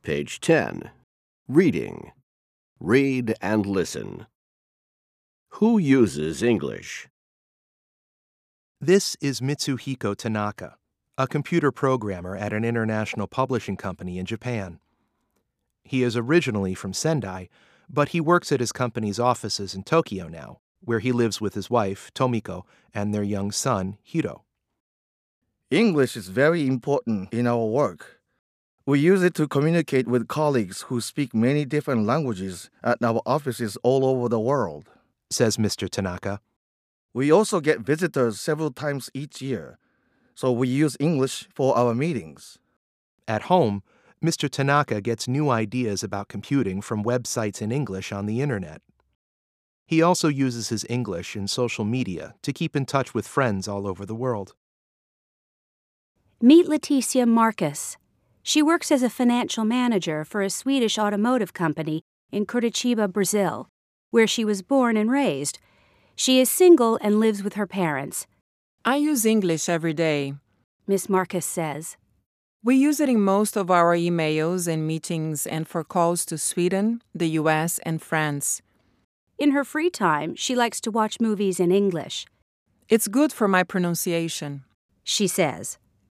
Page 10. Reading. Read and listen. Who uses English? This is Mitsuhiko Tanaka, a computer programmer at an international publishing company in Japan. He is originally from Sendai, but he works at his company's offices in Tokyo now, where he lives with his wife, Tomiko, and their young son, Hiro. English is very important in our work. We use it to communicate with colleagues who speak many different languages at our offices all over the world, says Mr. Tanaka. We also get visitors several times each year, so we use English for our meetings. At home, Mr. Tanaka gets new ideas about computing from websites in English on the internet. He also uses his English in social media to keep in touch with friends all over the world. Meet Leticia Marcus. She works as a financial manager for a Swedish automotive company in Curitiba, Brazil, where she was born and raised. She is single and lives with her parents. I use English every day, Miss Marcus says. We use it in most of our emails and meetings and for calls to Sweden, the US, and France. In her free time, she likes to watch movies in English. It's good for my pronunciation, she says.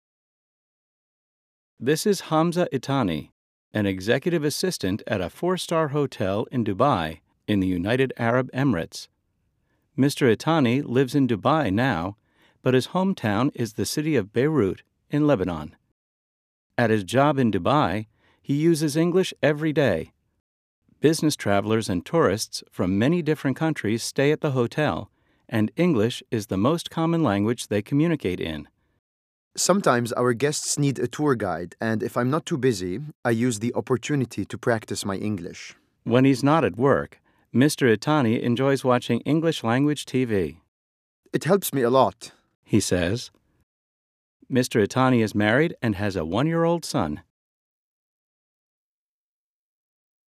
This is Hamza Itani, an executive assistant at a 4-star hotel in Dubai, in the United Arab Emirates. Mr. Itani lives in Dubai now, but his hometown is the city of Beirut in Lebanon. At his job in Dubai, he uses English every day. Business travelers and tourists from many different countries stay at the hotel, and English is the most common language they communicate in. Sometimes our guests need a tour guide, and if I'm not too busy, I use the opportunity to practice my English. When he's not at work, Mr. Itani enjoys watching English language TV. It helps me a lot, he says. Mr. Itani is married and has a 1-year-old son.